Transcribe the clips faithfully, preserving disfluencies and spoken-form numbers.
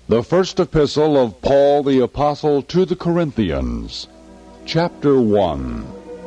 The first epistle of Paul the Apostle to the Corinthians, chapter one.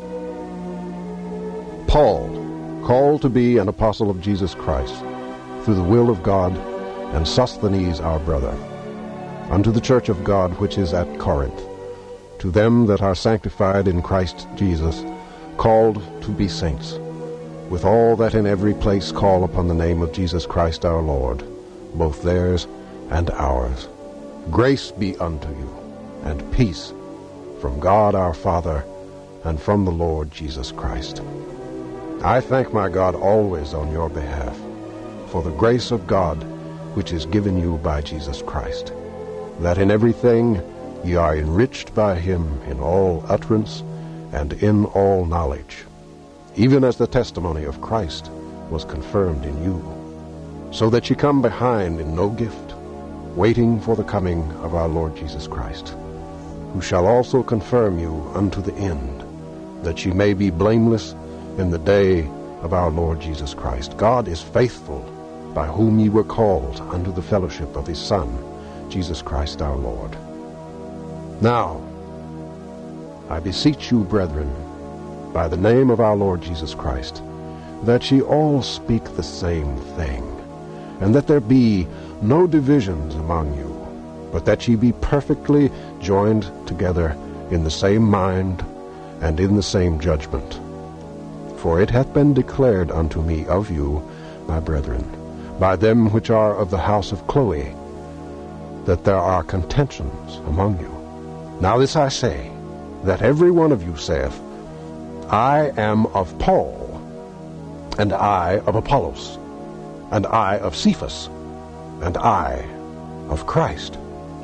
Paul, called to be an apostle of Jesus Christ, through the will of God, and Sosthenes our brother, unto the church of God which is at Corinth, to them that are sanctified in Christ Jesus, called to be saints, with all that in every place call upon the name of Jesus Christ our Lord, both theirs and ours. Grace be unto you, and peace from God our Father, and from the Lord Jesus Christ. I thank my God always on your behalf, for the grace of God which is given you by Jesus Christ, that in everything ye are enriched by him in all utterance and in all knowledge, even as the testimony of Christ was confirmed in you, so that ye come behind in no gift, waiting for the coming of our Lord Jesus Christ, who shall also confirm you unto the end, that ye may be blameless in the day of our Lord Jesus Christ. God is faithful, by whom ye were called unto the fellowship of his Son, Jesus Christ our Lord. Now, I beseech you, brethren, by the name of our Lord Jesus Christ, that ye all speak the same thing, and that there be no divisions among you, but that ye be perfectly joined together in the same mind and in the same judgment. For it hath been declared unto me of you, my brethren, by them which are of the house of Chloe, that there are contentions among you. Now this I say, that every one of you saith, I am of Paul, and I of Apollos, and I of Cephas, and I of Christ.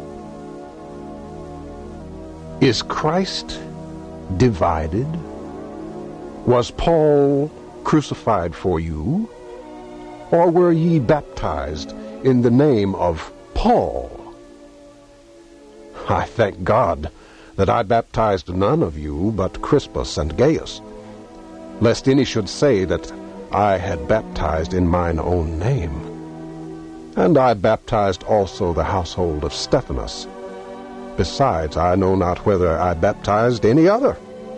Is Christ divided? Was Paul crucified for you? Or were ye baptized in the name of Paul? I thank God that I baptized none of you but Crispus and Gaius, lest any should say that I had baptized in mine own name. And I baptized also the household of Stephanas. Besides, I know not whether I baptized any other.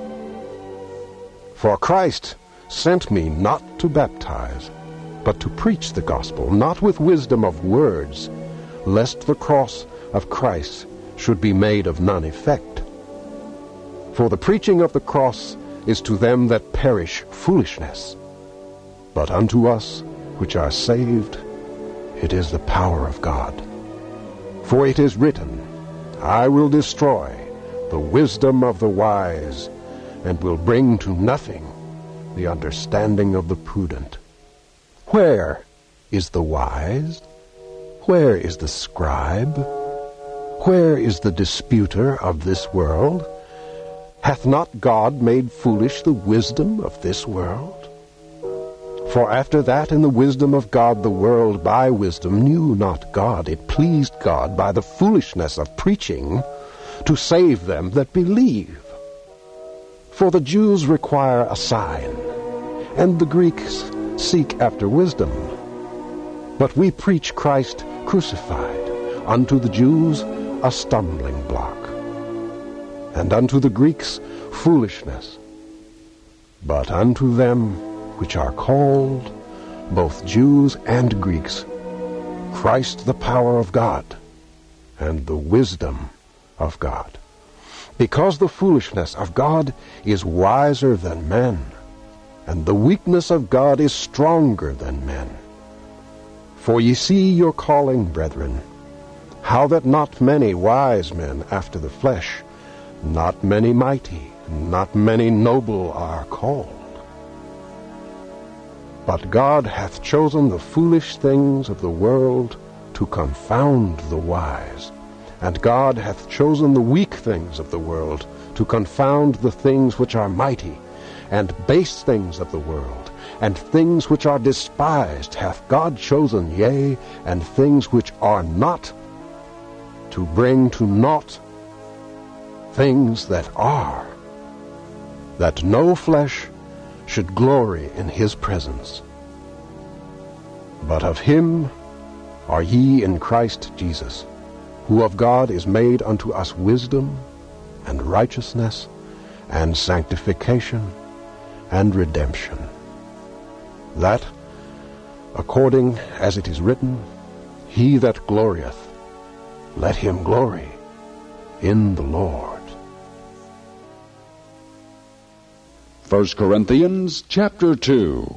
For Christ sent me not to baptize, but to preach the gospel, not with wisdom of words, lest the cross of Christ should be made of none effect. For the preaching of the cross is to them that perish foolishness, but unto us which are saved it is the power of God. For it is written, I will destroy the wisdom of the wise, and will bring to nothing the understanding of the prudent. Where is the wise? Where is the scribe? Where is the disputer of this world? Hath not God made foolish the wisdom of this world? For after that in the wisdom of God the world by wisdom knew not God. It pleased God by the foolishness of preaching to save them that believe. For the Jews require a sign, and the Greeks seek after wisdom. But we preach Christ crucified, unto the Jews a stumbling block, and unto the Greeks foolishness. But unto them which are called, both Jews and Greeks, Christ the power of God, and the wisdom of God. Because the foolishness of God is wiser than men, and the weakness of God is stronger than men. For ye see your calling, brethren, how that not many wise men after the flesh, not many mighty, not many noble are called. But God hath chosen the foolish things of the world to confound the wise, and God hath chosen the weak things of the world to confound the things which are mighty, and base things of the world, and things which are despised hath God chosen, yea, and things which are not, to bring to naught things that are, that no flesh should glory in his presence. But of him are ye in Christ Jesus, who of God is made unto us wisdom, and righteousness, and sanctification, and redemption, that, according as it is written, he that glorieth, let him glory in the Lord. First Corinthians chapter two.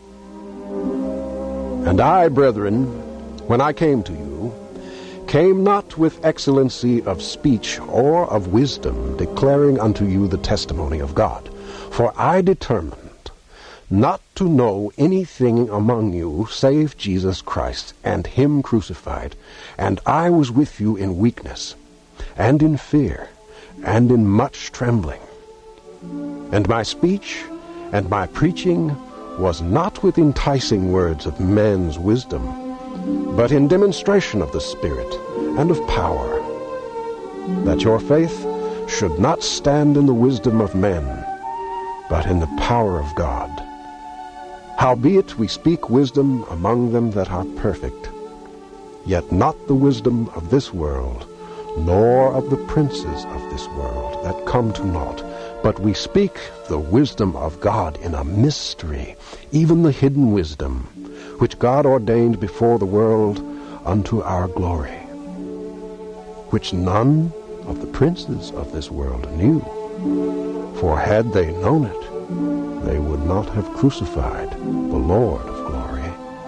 And I, brethren, when I came to you, came not with excellency of speech or of wisdom, declaring unto you the testimony of God. For I determined not to know anything among you save Jesus Christ, and him crucified. And I was with you in weakness, and in fear, and in much trembling. And my speech and my preaching was not with enticing words of men's wisdom, but in demonstration of the Spirit and of power, that your faith should not stand in the wisdom of men, but in the power of God. Howbeit we speak wisdom among them that are perfect, yet not the wisdom of this world, nor of the princes of this world that come to naught, but we speak the wisdom of God in a mystery, even the hidden wisdom, which God ordained before the world unto our glory, which none of the princes of this world knew. For had they known it, they would not have crucified the Lord of glory.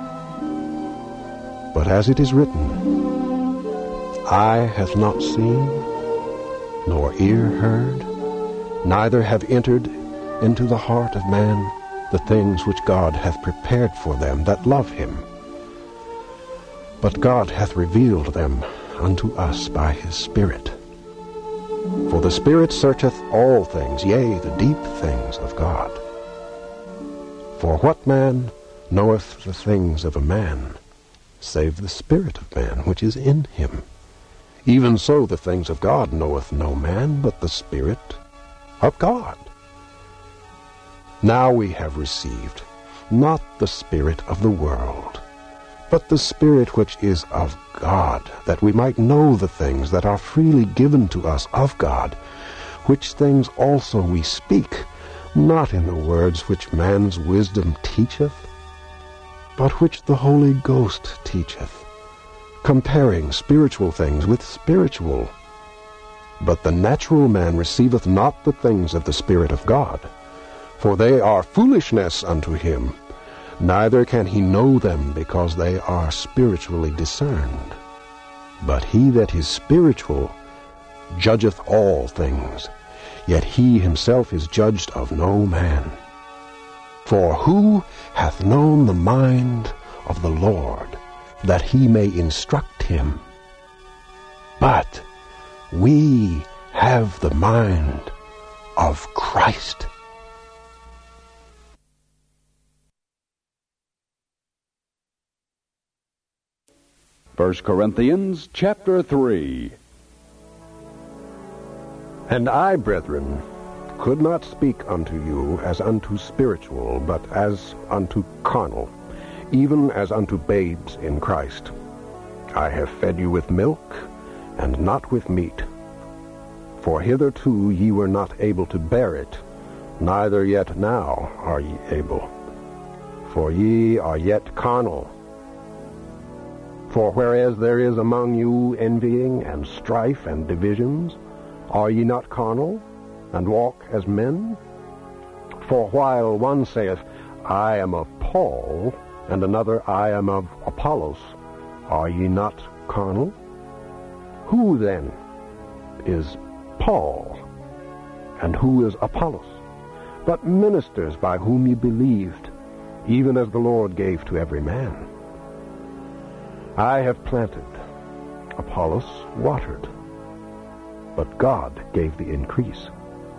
But as it is written, eye hath not seen, nor ear heard, neither have entered into the heart of man the things which God hath prepared for them that love him. But God hath revealed them unto us by his Spirit. For the Spirit searcheth all things, yea, the deep things of God. For what man knoweth the things of a man, save the Spirit of man which is in him? Even so the things of God knoweth no man, but the Spirit of God. Now we have received not the spirit of the world, but the Spirit which is of God, that we might know the things that are freely given to us of God, which things also we speak, not in the words which man's wisdom teacheth, but which the Holy Ghost teacheth, comparing spiritual things with spiritual. But the natural man receiveth not the things of the Spirit of God, for they are foolishness unto him, neither can he know them, because they are spiritually discerned. But he that is spiritual judgeth all things, yet he himself is judged of no man. For who hath known the mind of the Lord, that he may instruct him? But we have the mind of Christ. First Corinthians chapter three. And I, brethren, could not speak unto you as unto spiritual, but as unto carnal, even as unto babes in Christ. I have fed you with milk, and not with meat. For hitherto ye were not able to bear it, neither yet now are ye able. For ye are yet carnal. For whereas there is among you envying and strife and divisions, are ye not carnal, and walk as men? For while one saith, I am of Paul, and another, I am of Apollos, are ye not carnal? Who then is Paul, and who is Apollos? But ministers by whom ye believed, even as the Lord gave to every man. I have planted, Apollos watered, but God gave the increase.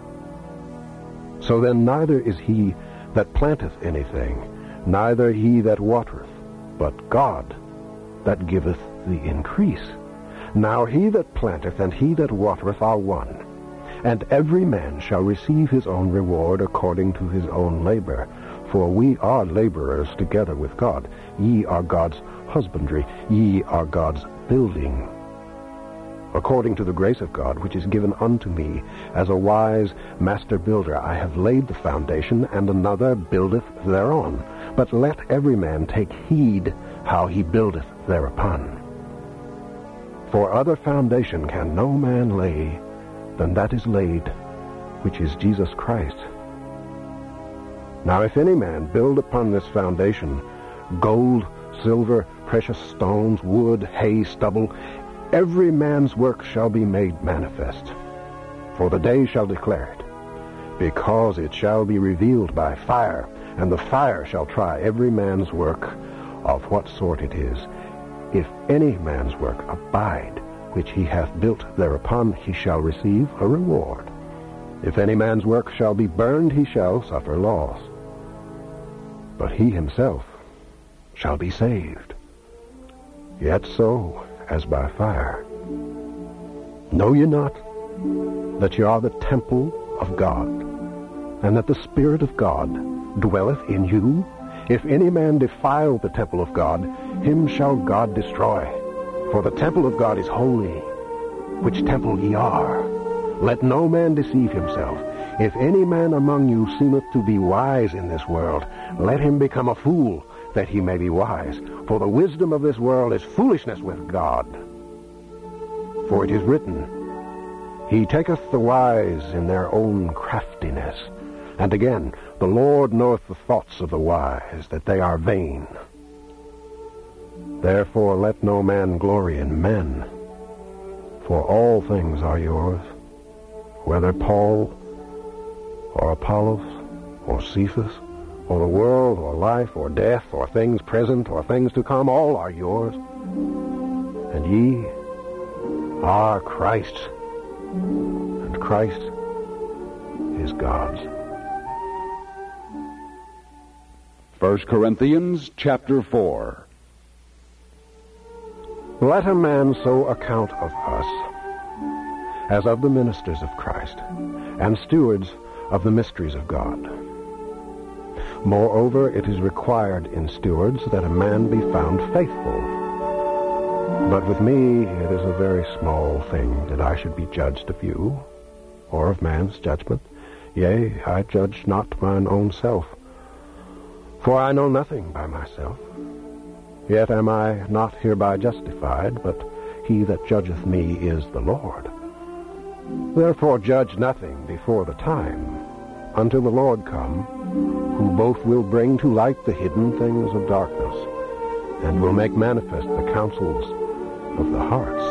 So then neither is he that planteth anything, neither he that watereth, but God that giveth the increase. Now he that planteth and he that watereth are one, and every man shall receive his own reward according to his own labor. For we are laborers together with God. Ye are God's husbandry, ye are God's building. According to the grace of God, which is given unto me, as a wise master builder, I have laid the foundation, and another buildeth thereon. But let every man take heed how he buildeth thereupon. For other foundation can no man lay than that is laid, which is Jesus Christ. Now if any man build upon this foundation gold, silver, precious stones, wood, hay, stubble, every man's work shall be made manifest. For the day shall declare it, because it shall be revealed by fire, and the fire shall try every man's work of what sort it is. If any man's work abide, which he hath built thereupon, he shall receive a reward. If any man's work shall be burned, he shall suffer loss. But he himself shall be saved, yet so as by fire. Know ye not that ye are the temple of God, and that the Spirit of God dwelleth in you? If any man defile the temple of God, him shall God destroy. For the temple of God is holy, which temple ye are. Let no man deceive himself. If any man among you seemeth to be wise in this world, let him become a fool, that he may be wise. For the wisdom of this world is foolishness with God. For it is written, He taketh the wise in their own craftiness. And again, the Lord knoweth the thoughts of the wise, that they are vain. Therefore let no man glory in men, for all things are yours, whether Paul or Apollos or Cephas, or the world, or life, or death, or things present, or things to come, all are yours. And ye are Christ's, and Christ is God's. First Corinthians chapter four. Let a man so account of us as of the ministers of Christ, and stewards of the mysteries of God. Moreover, it is required in stewards that a man be found faithful. But with me it is a very small thing that I should be judged of you, or of man's judgment. Yea, I judge not mine own self. For I know nothing by myself. Yet am I not hereby justified, but he that judgeth me is the Lord. Therefore judge nothing before the time, until the Lord come, who both will bring to light the hidden things of darkness, and will make manifest the counsels of the hearts.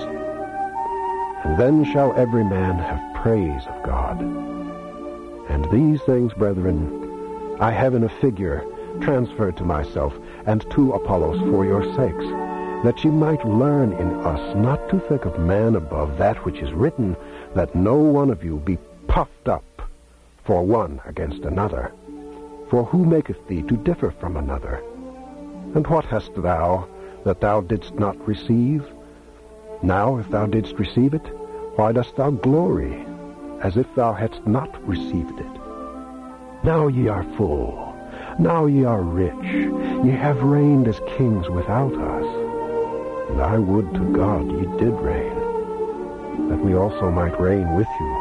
And then shall every man have praise of God. And these things, brethren, I have in a figure transferred to myself and to Apollos for your sakes, that ye might learn in us not to think of man above that which is written, that no one of you be puffed up for one against another. For who maketh thee to differ from another? And what hast thou that thou didst not receive? Now if thou didst receive it, why dost thou glory, as if thou hadst not received it? Now ye are full, now ye are rich, ye have reigned as kings without us. And I would to God ye did reign, that we also might reign with you.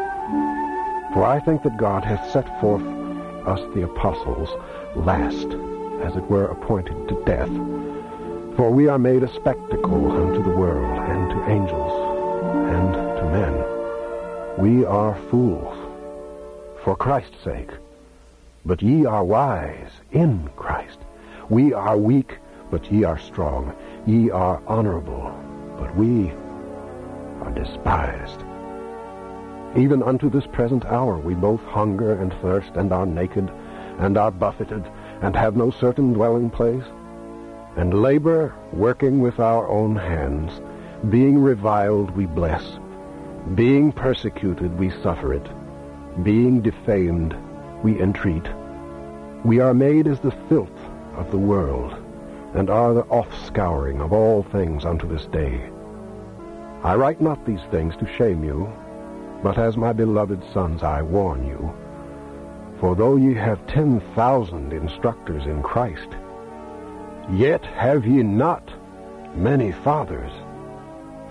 For I think that God hath set forth us the apostles last, as it were appointed to death. For we are made a spectacle unto the world, and to angels, and to men. We are fools, for Christ's sake. But ye are wise in Christ. We are weak, but ye are strong. Ye are honorable, but we are despised. Even unto this present hour we both hunger and thirst, and are naked, and are buffeted, and have no certain dwelling place, and labor, working with our own hands. Being reviled, we bless. Being persecuted, we suffer it. Being defamed, we entreat. We are made as the filth of the world, and are the offscouring of all things unto this day. I write not these things to shame you, but as my beloved sons I warn you. For though ye have ten thousand instructors in Christ, yet have ye not many fathers.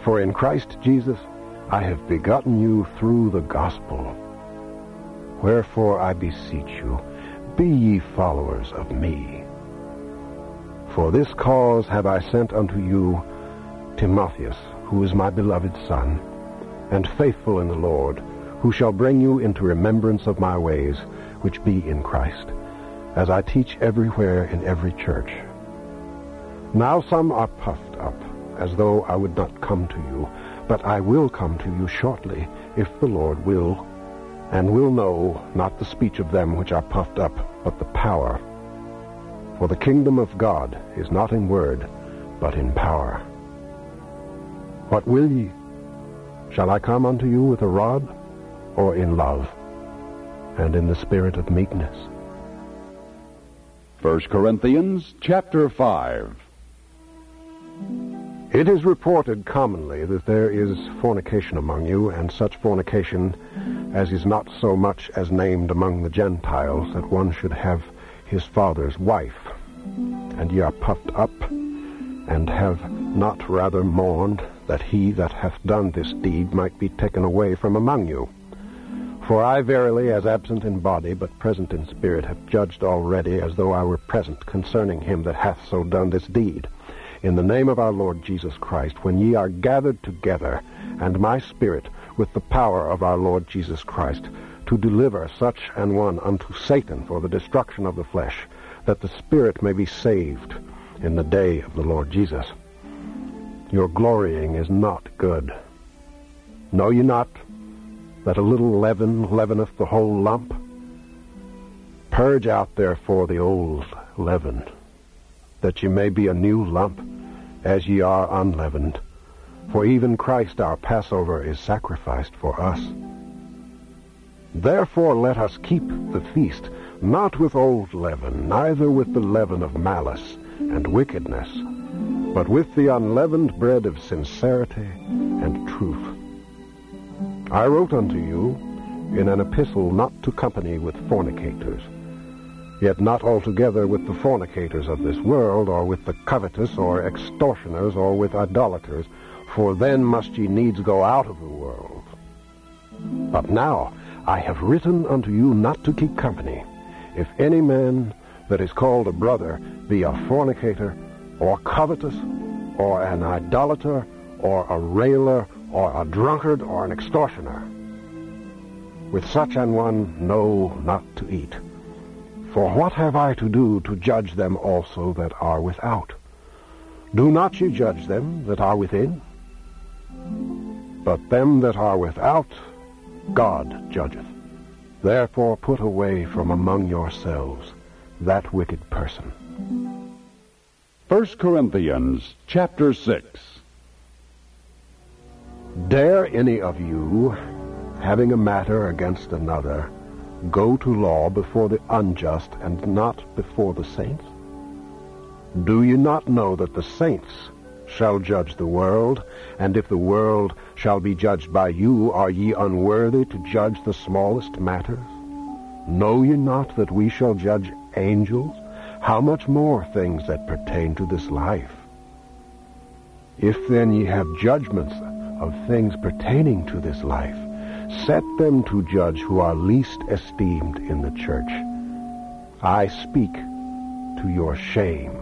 For in Christ Jesus I have begotten you through the gospel. Wherefore I beseech you, be ye followers of me. For this cause have I sent unto you Timotheus, who is my beloved son, and faithful in the Lord, who shall bring you into remembrance of my ways, which be in Christ, as I teach everywhere in every church. Now some are puffed up, as though I would not come to you, but I will come to you shortly, if the Lord will, and will know not the speech of them which are puffed up, but the power. For the kingdom of God is not in word, but in power. What will ye? Shall I come unto you with a rod, or in love, and in the spirit of meekness? First Corinthians chapter five. It is reported commonly that there is fornication among you, and such fornication as is not so much as named among the Gentiles, that one should have his father's wife. And ye are puffed up, and have not rather mourned that he that hath done this deed might be taken away from among you. For I verily, as absent in body, but present in spirit, have judged already, as though I were present, concerning him that hath so done this deed. In the name of our Lord Jesus Christ, when ye are gathered together, and my spirit, with the power of our Lord Jesus Christ, to deliver such an one unto Satan for the destruction of the flesh, that the spirit may be saved in the day of the Lord Jesus. Your glorying is not good. Know ye not that a little leaven leaveneth the whole lump? Purge out therefore the old leaven, that ye may be a new lump, as ye are unleavened. For even Christ our Passover is sacrificed for us. Therefore let us keep the feast, not with old leaven, neither with the leaven of malice and wickedness, but with the unleavened bread of sincerity and truth. I wrote unto you in an epistle not to company with fornicators, yet not altogether with the fornicators of this world, or with the covetous, or extortioners, or with idolaters, for then must ye needs go out of the world. But now I have written unto you not to keep company, if any man that is called a brother be a fornicator, or covetous, or an idolater, or a railer, or a drunkard, or an extortioner. With such an one know not to eat. For what have I to do to judge them also that are without? Do not ye judge them that are within? But them that are without, God judgeth. Therefore put away from among yourselves that wicked person. First Corinthians chapter six. Dare any of you, having a matter against another, go to law before the unjust and not before the saints? Do you not know that the saints shall judge the world? And if the world shall be judged by you, are ye unworthy to judge the smallest matters? Know ye not that we shall judge angels? How much more things that pertain to this life? If then ye have judgments of things pertaining to this life, set them to judge who are least esteemed in the church. I speak to your shame.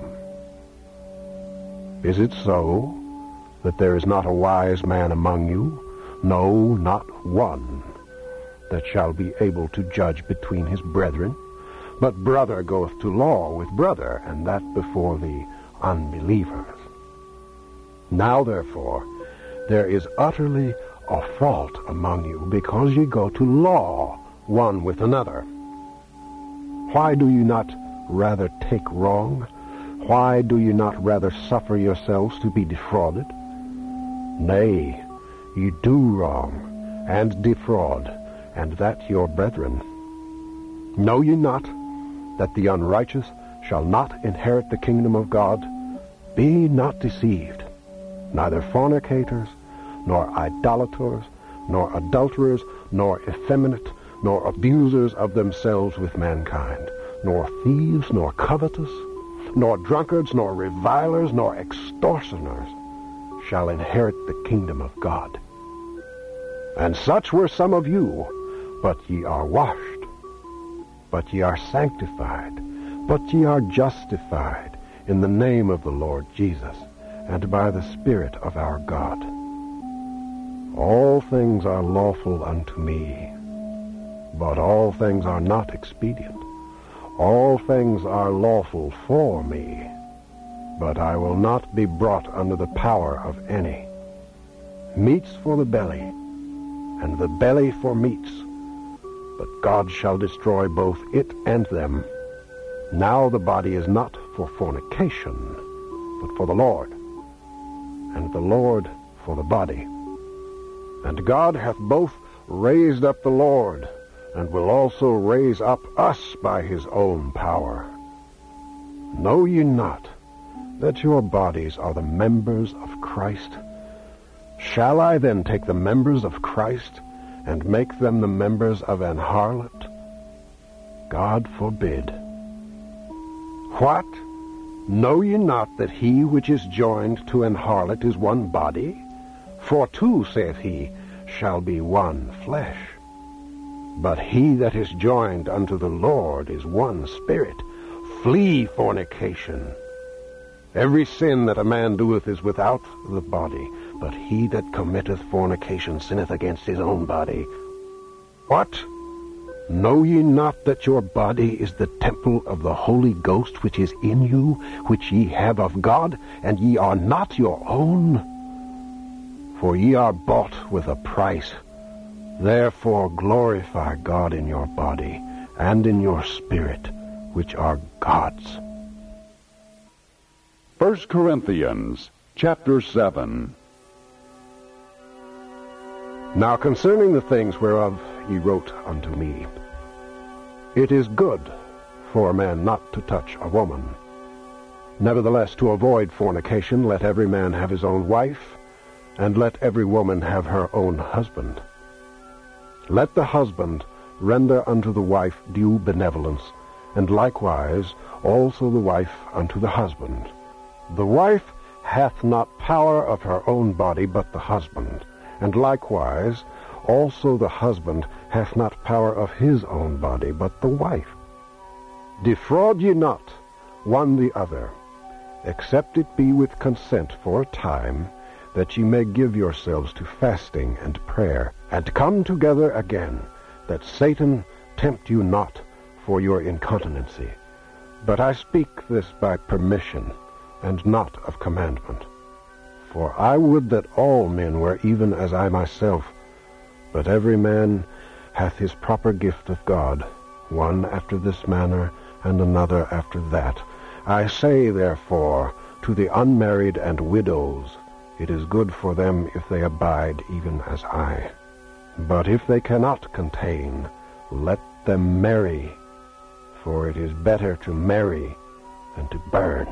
Is it so that there is not a wise man among you? No, not one, that shall be able to judge between his brethren. But brother goeth to law with brother, and that before the unbelievers. Now therefore there is utterly a fault among you, because ye go to law one with another. Why do you not rather take wrong? Why do you not rather suffer yourselves to be defrauded? Nay, ye do wrong, and defraud, and that your brethren. Know ye not that the unrighteous shall not inherit the kingdom of God? Be not deceived. Neither fornicators, nor idolaters, nor adulterers, nor effeminate, nor abusers of themselves with mankind, nor thieves, nor covetous, nor drunkards, nor revilers, nor extortioners shall inherit the kingdom of God. And such were some of you, but ye are washed, but ye are sanctified, but ye are justified in the name of the Lord Jesus, and by the Spirit of our God. All things are lawful unto me, but all things are not expedient. All things are lawful for me, but I will not be brought under the power of any. Meats for the belly, and the belly for meats, but God shall destroy both it and them. Now the body is not for fornication, but for the Lord, and the Lord for the body. And God hath both raised up the Lord, and will also raise up us by his own power. Know ye not that your bodies are the members of Christ? Shall I then take the members of Christ and make them the members of an harlot? God forbid. What? Know ye not that he which is joined to an harlot is one body? For two, saith he, shall be one flesh. But he that is joined unto the Lord is one spirit. Flee fornication. Every sin that a man doeth is without the body, but he that committeth fornication sinneth against his own body. What? Know ye not that your body is the temple of the Holy Ghost which is in you, which ye have of God, and ye are not your own? For ye are bought with a price. Therefore glorify God in your body and in your spirit, which are God's. First Corinthians chapter seven. Now concerning the things whereof ye wrote unto me, it is good for a man not to touch a woman. Nevertheless, to avoid fornication, let every man have his own wife, and let every woman have her own husband. Let the husband render unto the wife due benevolence, and likewise also the wife unto the husband. The wife hath not power of her own body, but the husband, and likewise also the husband hath not power of his own body, but the wife. Defraud ye not one the other, except it be with consent for a time, that ye may give yourselves to fasting and prayer, and come together again, that Satan tempt you not for your incontinency. But I speak this by permission, and not of commandment. For I would that all men were even as I myself, but every man hath his proper gift of God, one after this manner, and another after that. I say, therefore, to the unmarried and widows, it is good for them if they abide even as I. But if they cannot contain, let them marry, for it is better to marry than to burn.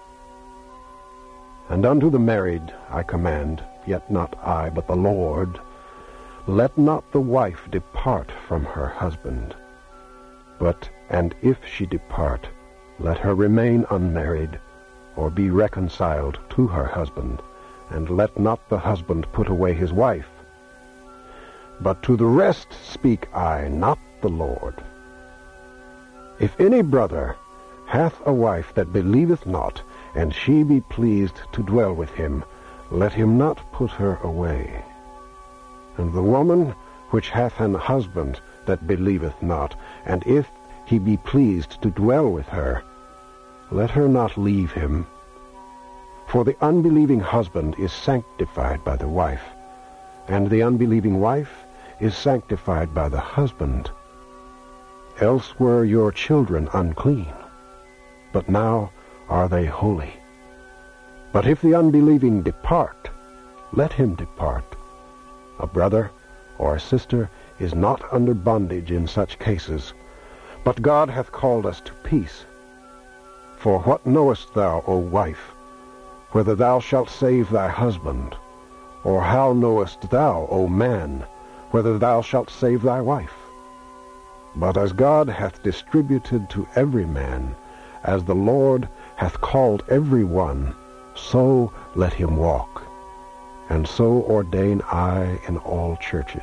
And unto the married I command, yet not I, but the Lord, let not the wife depart from her husband. But, and if she depart, let her remain unmarried, or be reconciled to her husband, and let not the husband put away his wife. But to the rest speak I, not the Lord. If any brother hath a wife that believeth not, and she be pleased to dwell with him, let him not put her away. And the woman which hath an husband that believeth not, and if he be pleased to dwell with her, let her not leave him. For the unbelieving husband is sanctified by the wife, and the unbelieving wife is sanctified by the husband. Else were your children unclean, but now are they holy. But if the unbelieving depart, let him depart. A brother or a sister is not under bondage in such cases, but God hath called us to peace. For what knowest thou, O wife, whether thou shalt save thy husband? Or how knowest thou, O man, whether thou shalt save thy wife? But as God hath distributed to every man, as the Lord hath called every one, so let him walk. and so ordain I in all churches.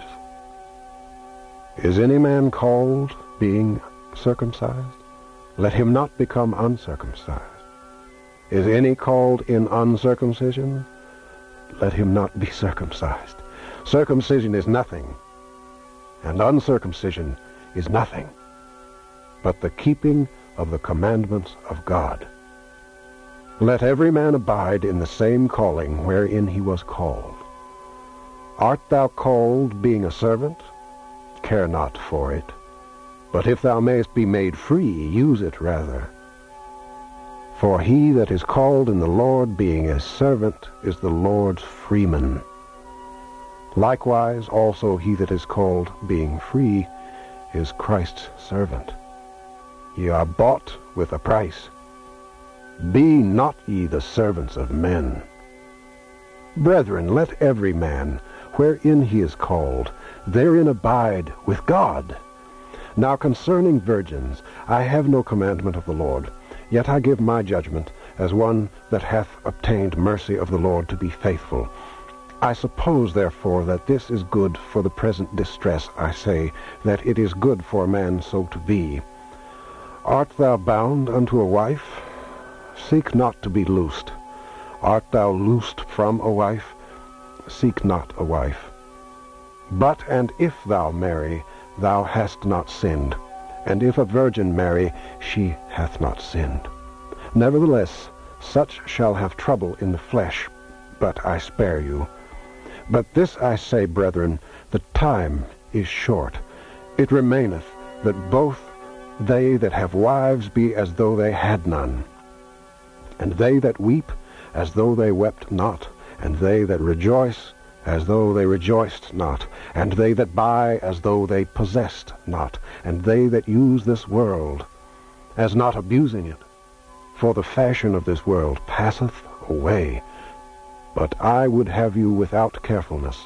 Is any man called, being circumcised? Let him not become uncircumcised. Is any called in uncircumcision? Let him not be circumcised. Circumcision is nothing, and uncircumcision is nothing, but the keeping of the commandments of God. Let every man abide in the same calling wherein he was called. Art thou called, being a servant? Care not for it. But if thou mayest be made free, use it rather. For he that is called in the Lord, being a servant, is the Lord's freeman. Likewise also he that is called, being free, is Christ's servant. Ye are bought with a price. Be not ye the servants of men. Brethren, let every man, wherein he is called, therein abide with God. Now concerning virgins, I have no commandment of the Lord, yet I give my judgment, as one that hath obtained mercy of the Lord to be faithful. I suppose, therefore, that this is good for the present distress. I say, that it is good for a man so to be. Art thou bound unto a wife? Seek not to be loosed. Art thou loosed from a wife? Seek not a wife. But, and if thou marry, thou hast not sinned. And if a virgin marry, she hath not sinned. Nevertheless, such shall have trouble in the flesh, but I spare you. But this I say, brethren, the time is short. It remaineth that both they that have wives be as though they had none, and they that weep as though they wept not, and they that rejoice as though they rejoiced not, and they that buy as though they possessed not, and they that use this world as not abusing it. For the fashion of this world passeth away. But I would have you without carefulness.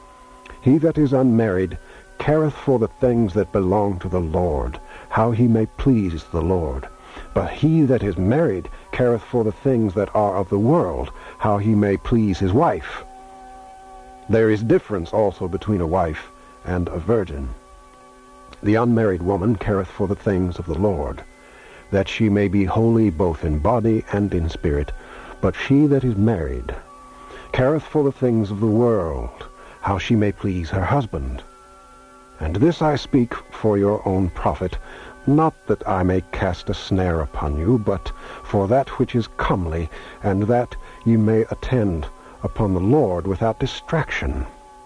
He that is unmarried careth for the things that belong to the Lord, how he may please the Lord. But he that is married careth for the things that are of the world, how he may please his wife. There is difference also between a wife and a virgin. The unmarried woman careth for the things of the Lord, that she may be holy both in body and in spirit. But she that is married careth for the things of the world, how she may please her husband. And this I speak for your own profit, not that I may cast a snare upon you, but for that which is comely, and that ye may attend upon the Lord without distraction.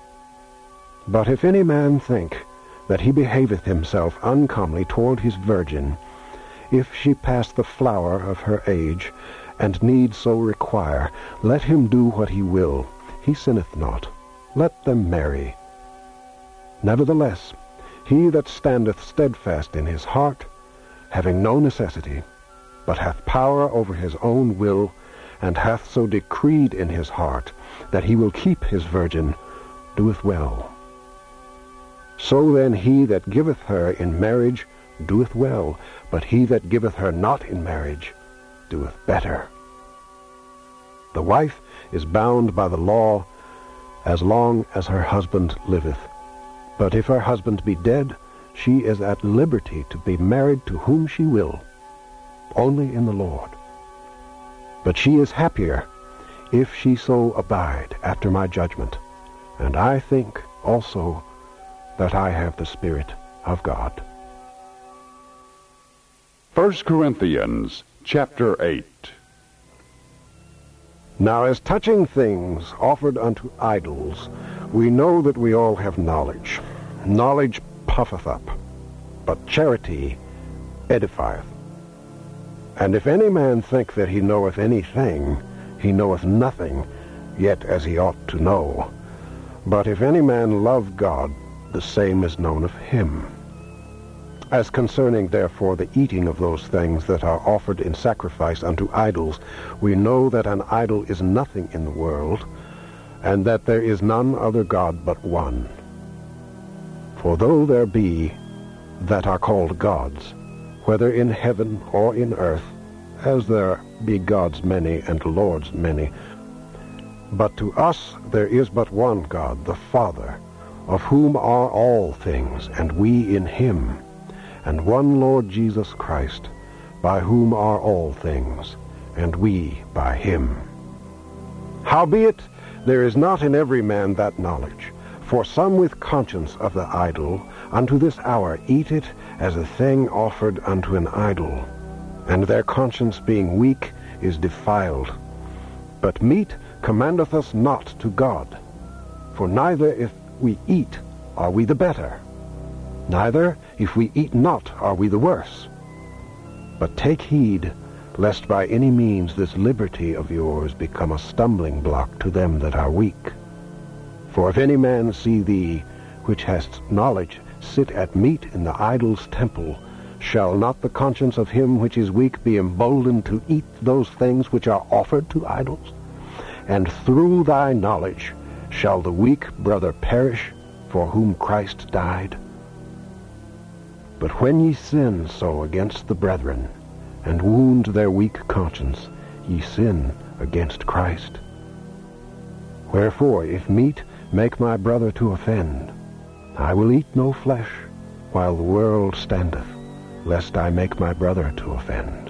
But if any man think that he behaveth himself uncomely toward his virgin, if she pass the flower of her age, and need so require, let him do what he will. He sinneth not. Let them marry. Nevertheless, he that standeth steadfast in his heart, having no necessity, but hath power over his own will, and hath so decreed in his heart that he will keep his virgin, doeth well. So then he that giveth her in marriage doeth well, but he that giveth her not in marriage doeth better. The wife is bound by the law as long as her husband liveth. But if her husband be dead, she is at liberty to be married to whom she will, only in the Lord. But she is happier if she so abide after my judgment. And I think also that I have the Spirit of God. First Corinthians chapter eight. Now as touching things offered unto idols, we know that we all have knowledge. Knowledge puffeth up, but charity edifieth. And if any man think that he knoweth anything, he knoweth nothing, yet as he ought to know. But if any man love God, the same is known of him. As concerning therefore the eating of those things that are offered in sacrifice unto idols, we know that an idol is nothing in the world, and that there is none other God but one. For though there be that are called gods, whether in heaven or in earth, as there be gods many and lords many, But to us there is but one God, the Father, of whom are all things, and we in him, and one Lord Jesus Christ, by whom are all things, and we by him. Howbeit, there is not in every man that knowledge. For some with conscience of the idol unto this hour eat it as a thing offered unto an idol, and their conscience being weak is defiled. But meat commandeth us not to God. For neither if we eat are we the better, neither if we eat not are we the worse. But take heed, lest by any means this liberty of yours become a stumbling block to them that are weak. For if any man see thee, which hast knowledge, sit at meat in the idol's temple, shall not the conscience of him which is weak be emboldened to eat those things which are offered to idols? And through thy knowledge shall the weak brother perish, for whom Christ died? But when ye sin so against the brethren, and wound their weak conscience, ye sin against Christ. Wherefore, if meat make my brother to offend, I will eat no flesh while the world standeth, lest I make my brother to offend.